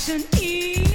attention is.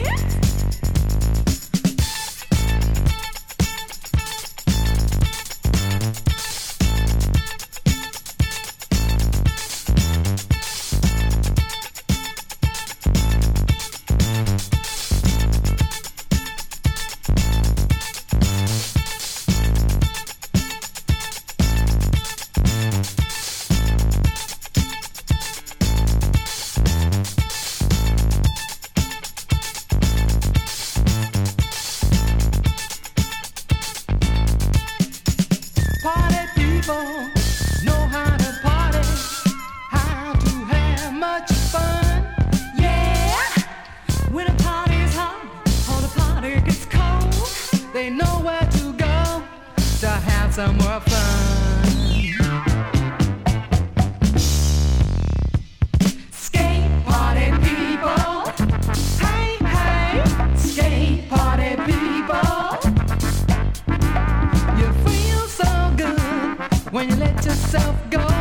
Some more fun. Skate party people. Hey, hey, skate party people. You feel so good when you let yourself go.